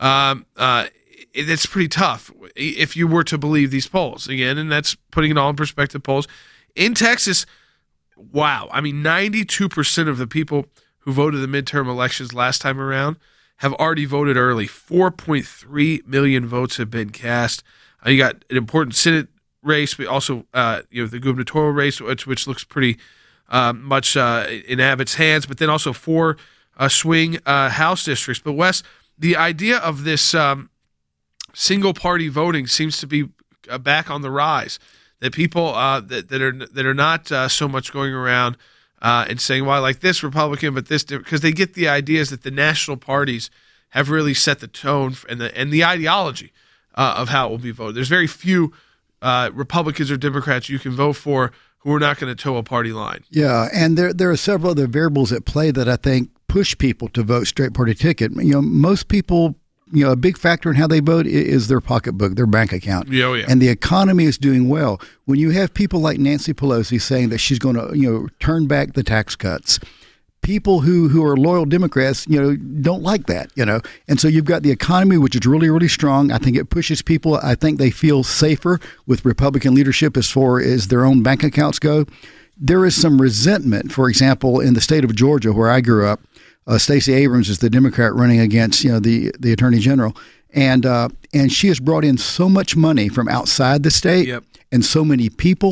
It's pretty tough if you were to believe these polls again, and that's putting it all in perspective. Polls in Texas, wow. I mean, 92% of the people who voted the midterm elections last time around have already voted early. 4.3 million votes have been cast. You got an important Senate race, but also the gubernatorial race, which looks pretty much in Abbott's hands, but then also 4 swing House districts. But Wes, the idea of this single-party voting seems to be back on the rise. That people that are not so much going around and saying, "Well, I like this Republican, but this," because they get the ideas that the national parties have really set the tone and the ideology of how it will be voted. There's very few Republicans or Democrats you can vote for who are not going to toe a party line. Yeah, and there are several other variables at play that I think push people to vote straight party ticket. Most people, a big factor in how they vote is their pocketbook, their bank account. Yeah, yeah. And the economy is doing well. When you have people like Nancy Pelosi saying that she's going to, turn back the tax cuts, people who are loyal Democrats, don't like that, And so you've got the economy, which is really, really strong. I think it pushes people. I think they feel safer with Republican leadership as far as their own bank accounts go. There is some resentment, for example, in the state of Georgia, where I grew up. Stacey Abrams is the Democrat running against, the Attorney General. And she has brought in so much money from outside the state and so many people.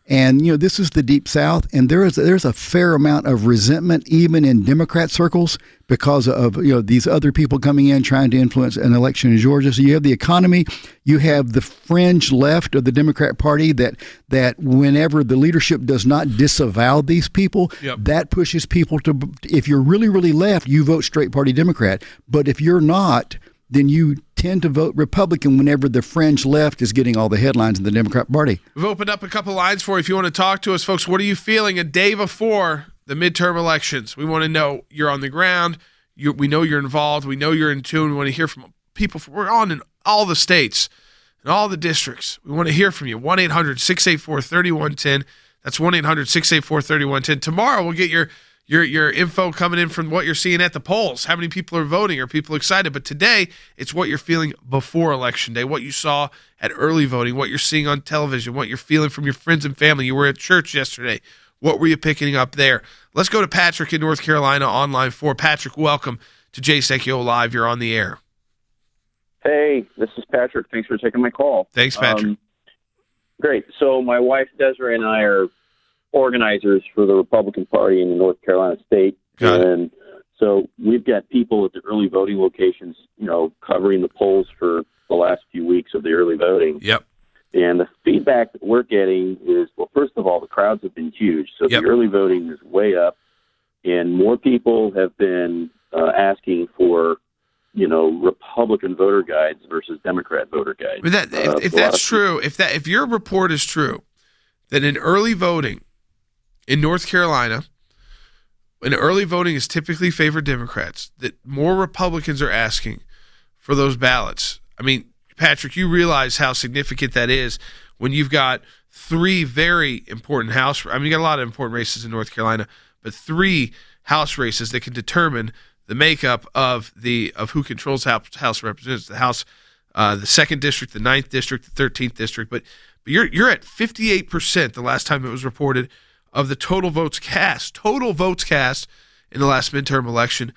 And, this is the Deep South, and there's a fair amount of resentment even in Democrat circles because of, these other people coming in trying to influence an election in Georgia. So you have the economy, you have the fringe left of the Democrat Party that whenever the leadership does not disavow these people, that pushes people to, if you're really, really left, you vote straight party Democrat. But if you're not, then you tend to vote Republican whenever the fringe left is getting all the headlines in the Democrat Party. We've opened up a couple lines for you if you want to talk to us, folks. What are you feeling a day before the midterm elections? We want to know you're on the ground. We know you're involved. We know you're in tune. We want to hear from people. We're on in all the states and all the districts. We want to hear from you. 1-800-684-3110. That's 1-800-684-3110. Tomorrow we'll get your info coming in from what you're seeing at the polls. How many people are voting? Are people excited? But today, it's what you're feeling before Election Day, what you saw at early voting, what you're seeing on television, what you're feeling from your friends and family. You were at church yesterday. What were you picking up there? Let's go to Patrick in North Carolina on line 4. Patrick, welcome to Jay Sekulow Live. You're on the air. Hey, this is Patrick. Thanks for taking my call. Thanks, Patrick. Great. So my wife, Desiree, and I are organizers for the Republican Party in the North Carolina state. And so we've got people at the early voting locations, covering the polls for the last few weeks of the early voting. Yep. And the feedback that we're getting is, well, first of all, the crowds have been huge. So the early voting is way up, and more people have been asking for, Republican voter guides versus Democrat voter guides. But if that's true, if your report is true, that in early voting in North Carolina, when early voting is typically favored Democrats, that more Republicans are asking for those ballots. I mean, Patrick, you realize how significant that is when you've got 3 very important you got a lot of important races in North Carolina, but 3 House races that can determine the makeup of who controls House Representatives, the House, the 2nd District, the 9th District, the 13th District. But you're at 58% the last time it was reported of the total votes cast in the last midterm election.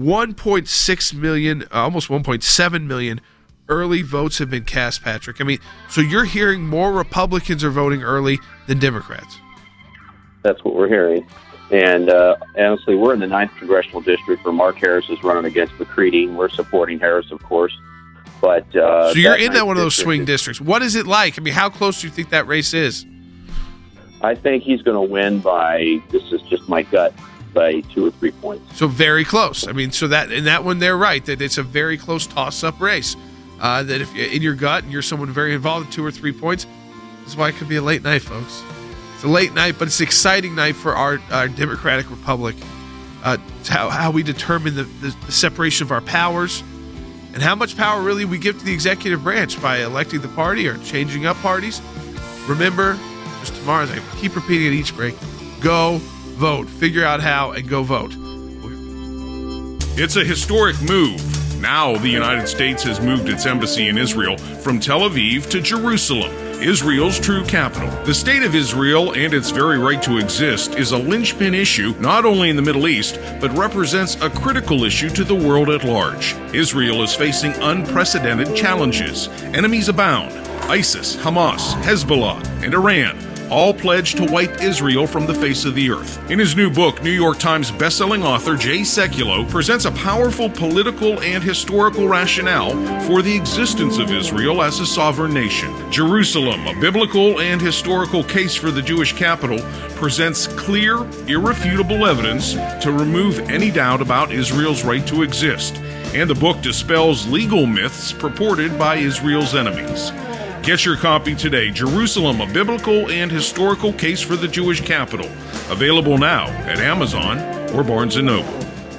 1.6 million, almost 1.7 million early votes have been cast, Patrick. I mean, so you're hearing more Republicans are voting early than Democrats. That's what we're hearing. And honestly, we're in the 9th Congressional District where Mark Harris is running against McCready. We're supporting Harris, of course. But so you're in one of those swing districts. What is it like? I mean, how close do you think that race is? I think he's going to win by, this is just my gut, by 2 or 3 points. So very close. I mean, so that in that one, they're right, that it's a very close toss-up race. That if in your gut and you're someone very involved at 2 or 3 points, this is why it could be a late night, folks. It's a late night, but it's an exciting night for our Democratic Republic. How we determine the separation of our powers and how much power really we give to the executive branch by electing the party or changing up parties. Remember, just tomorrow, as I keep repeating at each break, go vote. Figure out how and go vote. It's a historic move. Now the United States has moved its embassy in Israel from Tel Aviv to Jerusalem, Israel's true capital. The state of Israel and its very right to exist is a linchpin issue not only in the Middle East, but represents a critical issue to the world at large. Israel is facing unprecedented challenges. Enemies abound. ISIS, Hamas, Hezbollah, and Iran all pledged to wipe Israel from the face of the earth. In his new book, New York Times bestselling author Jay Sekulow presents a powerful political and historical rationale for the existence of Israel as a sovereign nation. Jerusalem, a biblical and historical case for the Jewish capital, presents clear, irrefutable evidence to remove any doubt about Israel's right to exist. And the book dispels legal myths purported by Israel's enemies. Get your copy today, Jerusalem, a biblical and historical case for the Jewish capital. Available now at Amazon or Barnes & Noble.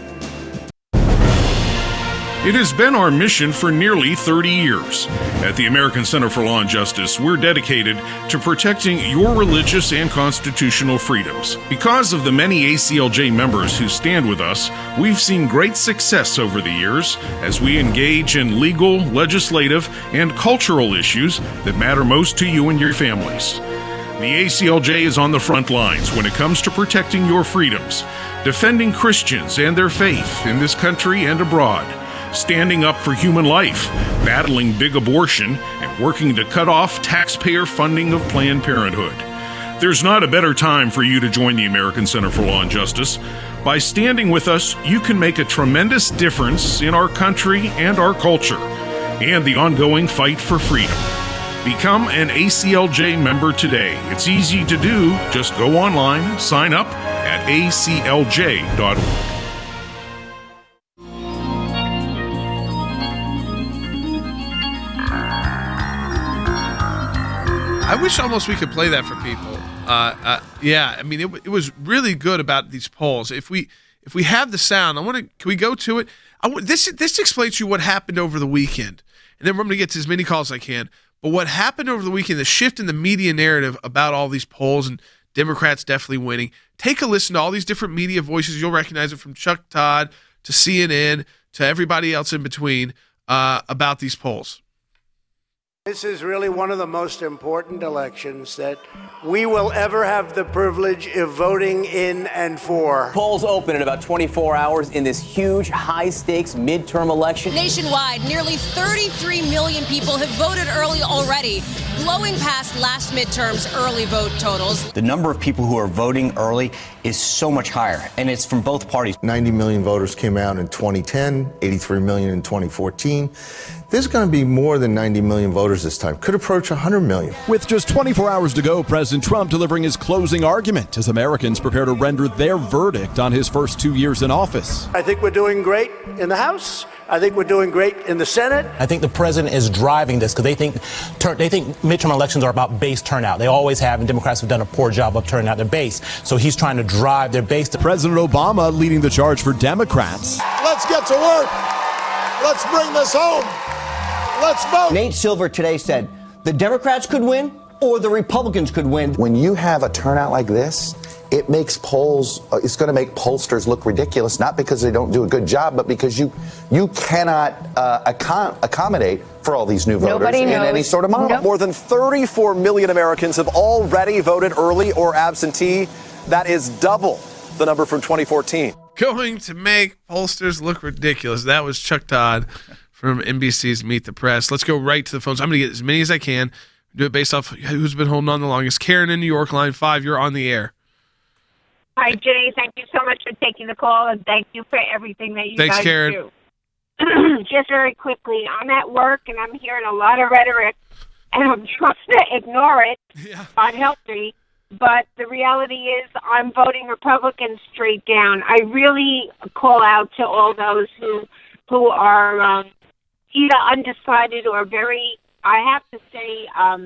It has been our mission for nearly 30 years. At the American Center for Law and Justice, we're dedicated to protecting your religious and constitutional freedoms. Because of the many ACLJ members who stand with us, we've seen great success over the years as we engage in legal, legislative, and cultural issues that matter most to you and your families. The ACLJ is on the front lines when it comes to protecting your freedoms, defending Christians and their faith in this country and abroad, standing up for human life, battling big abortion, and working to cut off taxpayer funding of Planned Parenthood. There's not a better time for you to join the American Center for Law and Justice. By standing with us, you can make a tremendous difference in our country and our culture and the ongoing fight for freedom. Become an ACLJ member today. It's easy to do. Just go online, sign up at aclj.org. I wish almost we could play that for people. Yeah, I mean, it was really good about these polls. If we have the sound, can we go to it? This explains to you what happened over the weekend, and then we're going to get to as many calls as I can. But what happened over the weekend, the shift in the media narrative about all these polls and Democrats definitely winning. Take a listen to all these different media voices. You'll recognize it from Chuck Todd to CNN to everybody else in between about these polls. This is really one of the most important elections that we will ever have the privilege of voting in and for. Polls open in about 24 hours in this huge, high-stakes midterm election. Nationwide, nearly 33 million people have voted early already, blowing past last midterm's early vote totals. The number of people who are voting early is so much higher, and it's from both parties. 90 million voters came out in 2010, 83 million in 2014. There's going to be more than 90 million voters this time. Could approach 100 million. With just 24 hours to go, President Trump delivering his closing argument as Americans prepare to render their verdict on his first 2 years in office. I think we're doing great in the House. I think we're doing great in the Senate. I think the president is driving this because they think midterm elections are about base turnout. They always have, and Democrats have done a poor job of turning out their base. So he's trying to drive their base. President Obama leading the charge for Democrats. Let's get to work. Let's bring this home. Let's vote. Nate Silver today said the Democrats could win or the Republicans could win. When you have a turnout like this, it makes polls, it's going to make pollsters look ridiculous, not because they don't do a good job, but because you cannot accommodate for all these new voters in any sort of model. Nope. More than 34 million Americans have already voted early or absentee. That is double the number from 2014. Going to make pollsters look ridiculous. That was Chuck Todd from NBC's Meet the Press. Let's go right to the phones. I'm going to get as many as I can. Do it based off who's been holding on the longest. Karen in New York, line 5. You're on the air. Hi, Jay. Thank you so much for taking the call, and thank you for everything that you Thanks, guys Karen. do. Just very quickly, I'm at work, and I'm hearing a lot of rhetoric, and I'm trying to ignore it. Yeah. God help me. But the reality is I'm voting Republican straight down. I really call out to all those who are either undecided or very, I have to say,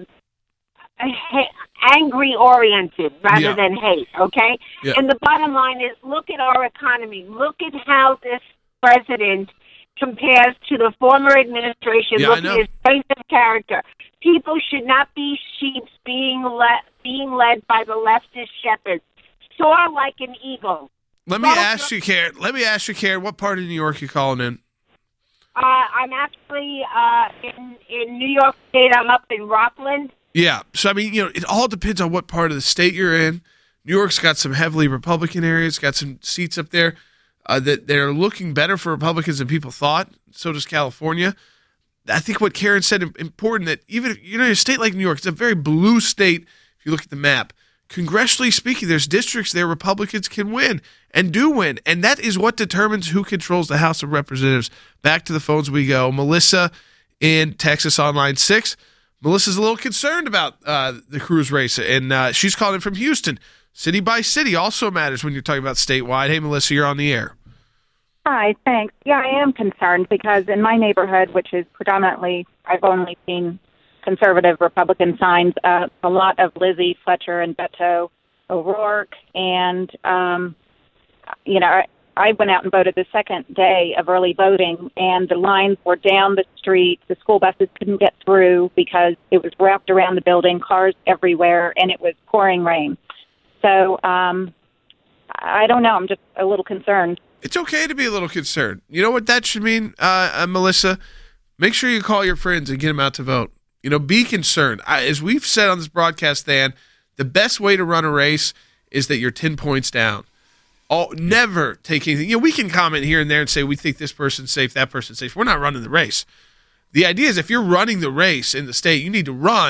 angry-oriented rather than hate, okay? Yeah. And the bottom line is, look at our economy. Look at how this president compares to the former administration. Yeah, Look at his strength of character. People should not be sheep being led by the leftist shepherds. Soar like an eagle. Let me ask you, Karen, what part of New York you calling in? I'm actually in New York State. I'm up in Rockland. Yeah. So, I mean, it all depends on what part of the state you're in. New York's got some heavily Republican areas, got some seats up there that are looking better for Republicans than people thought. So does California. I think what Karen said important that even if, a state like New York, it's a very blue state if you look at the map. Congressionally speaking, there's districts there Republicans can win and do win. And that is what determines who controls the House of Representatives. Back to the phones we go. Melissa in Texas on line 6. Melissa's a little concerned about the Cruz race, and she's calling from Houston. City by city also matters when you're talking about statewide. Hey, Melissa, you're on the air. Hi, thanks. Yeah, I am concerned because in my neighborhood, which is predominantly, I've only seen conservative Republican signs, a lot of Lizzie, Fletcher, and Beto O'Rourke. And, I went out and voted the second day of early voting, and the lines were down the street. The school buses couldn't get through because it was wrapped around the building, cars everywhere, and it was pouring rain. So I don't know. I'm just a little concerned. It's okay to be a little concerned. You know what that should mean, Melissa? Make sure you call your friends and get them out to vote. Be concerned. As we've said on this broadcast, Dan, the best way to run a race is that you're 10 points down. Never take anything. We can comment here and there and say we think this person's safe, that person's safe. We're not running the race. The idea is if you're running the race in the state, you need to run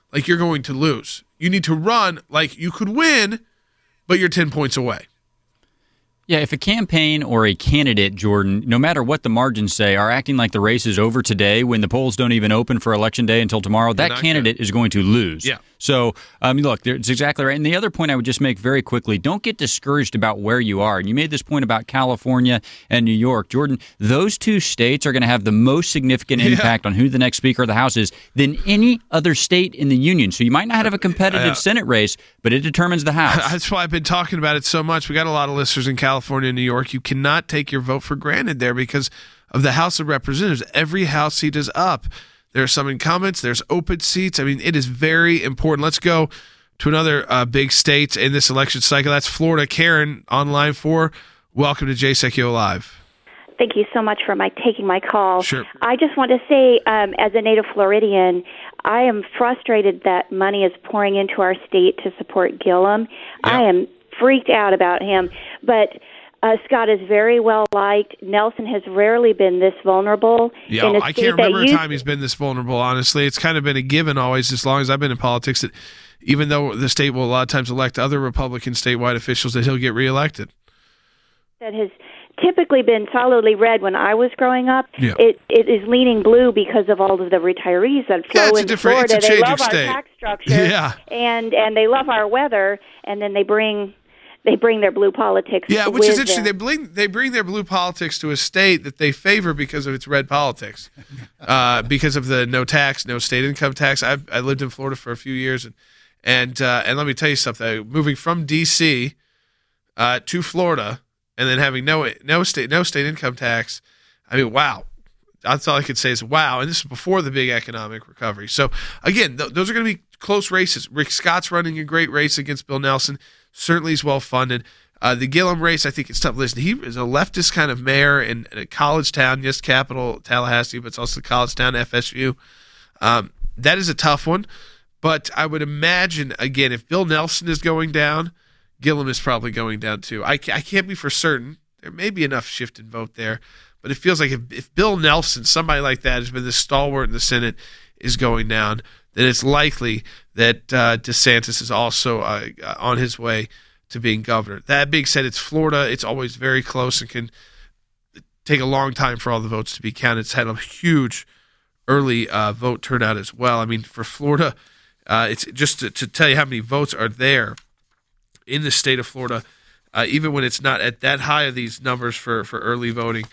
like you're going to lose. You need to run like you could win, but you're 10 points away. Yeah, if a campaign or a candidate, Jordan, no matter what the margins say, are acting like the race is over today when the polls don't even open for Election Day until tomorrow, that candidate is going to lose. Yeah. So, look, it's exactly right. And the other point I would just make very quickly, don't get discouraged about where you are. And you made this point about California and New York. Jordan, those two states are going to have the most significant impact on who the next Speaker of the House is than any other state in the union. So you might not have a competitive Senate race, but it determines the House. That's why I've been talking about it so much. We got a lot of listeners in California and New York. You cannot take your vote for granted there because of the House of Representatives. Every House seat is up. There's some incumbents. There's open seats. I mean, it is very important. Let's go to another big state in this election cycle. That's Florida. Karen on line 4. Welcome to Jay Sekulow Live. Thank you so much for taking my call. Sure. I just want to say, as a native Floridian, I am frustrated that money is pouring into our state to support Gillum. Yeah. I am freaked out about him. But Scott is very well liked. Nelson has rarely been this vulnerable. Yeah, I can't remember a time he's been this vulnerable, honestly. It's kind of been a given always, as long as I've been in politics, that even though the state will a lot of times elect other Republican statewide officials, that he'll get reelected. That has typically been solidly red when I was growing up. Yeah. It is leaning blue because of all of the retirees that flow into Florida. They love our tax structure, and they love our weather, and then they bring their blue politics. Yeah, which is with interesting. They bring their blue politics to a state that they favor because of its red politics, because of the no tax, no state income tax. I lived in Florida for a few years, and let me tell you something. Moving from D.C. To Florida, and then having no state income tax. I mean, wow. That's all I could say is wow. And this is before the big economic recovery. So again, those are going to be close races. Rick Scott's running a great race against Bill Nelson. Certainly is well funded. The Gillum race, I think it's tough. Listen, he is a leftist kind of mayor in a college town, yes, capital Tallahassee, but it's also the college town, FSU. That is a tough one. But I would imagine, again, if Bill Nelson is going down, Gillum is probably going down too. I can't be for certain. There may be enough shift in vote there. But it feels like if Bill Nelson, somebody like that, has been the stalwart in the Senate, is going down, then it's likely that DeSantis is also on his way to being governor. That being said, it's Florida. It's always very close and can take a long time for all the votes to be counted. It's had a huge early vote turnout as well. I mean, for Florida, it's just to tell you how many votes are there in the state of Florida, even when it's not at that high of these numbers for early voting.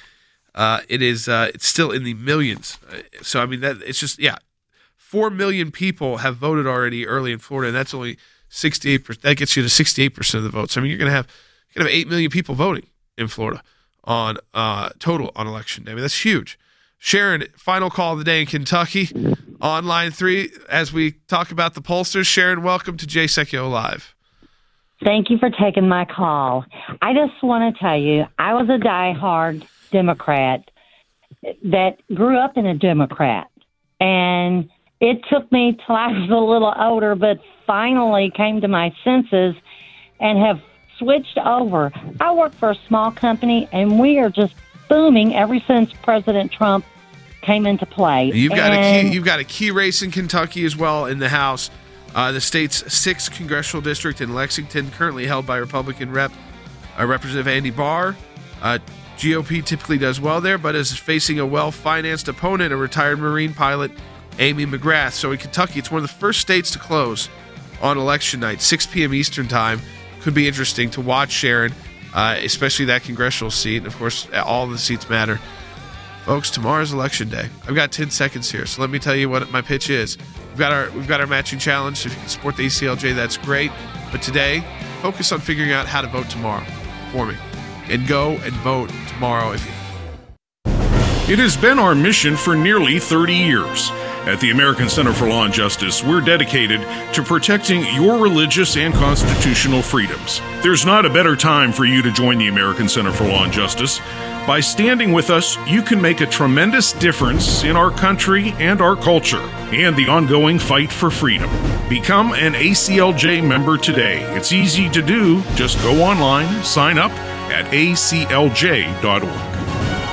It's still in the millions. So I mean that it's just 4 million people have voted already early in Florida, and that's only 68%. That gets you to 68% of the votes. I mean you're gonna have 8 million people voting in Florida on total on election day. I mean that's huge. Sharon, final call of the day in Kentucky on line 3 as we talk about the pollsters. Sharon, welcome to Jay Sekulow Live. Thank you for taking my call. I just want to tell you, I was a diehard Democrat that grew up in a Democrat, and it took me till I was a little older, but finally came to my senses and have switched over. I work for a small company, and we are just booming ever since President Trump came into play. You've got a key race in Kentucky as well in the House. The state's 6th congressional district in Lexington, currently held by Republican Representative Andy Barr. GOP typically does well there, but is facing a well-financed opponent, a retired Marine pilot, Amy McGrath. So in Kentucky, it's one of the first states to close on election night, 6 p.m. Eastern time. Could be interesting to watch, Sharon, especially that congressional seat. And of course, all the seats matter. Folks, tomorrow's election day. I've got 10 seconds here, so let me tell you what my pitch is. We've got our matching challenge. If you can support the ACLJ, that's great. But today, focus on figuring out how to vote tomorrow for me. And go and vote tomorrow if you. It has been our mission for nearly 30 years. At the American Center for Law and Justice, we're dedicated to protecting your religious and constitutional freedoms. There's not a better time for you to join the American Center for Law and Justice. By standing with us, you can make a tremendous difference in our country and our culture and the ongoing fight for freedom. Become an ACLJ member today. It's easy to do. Just go online, sign up at aclj.org.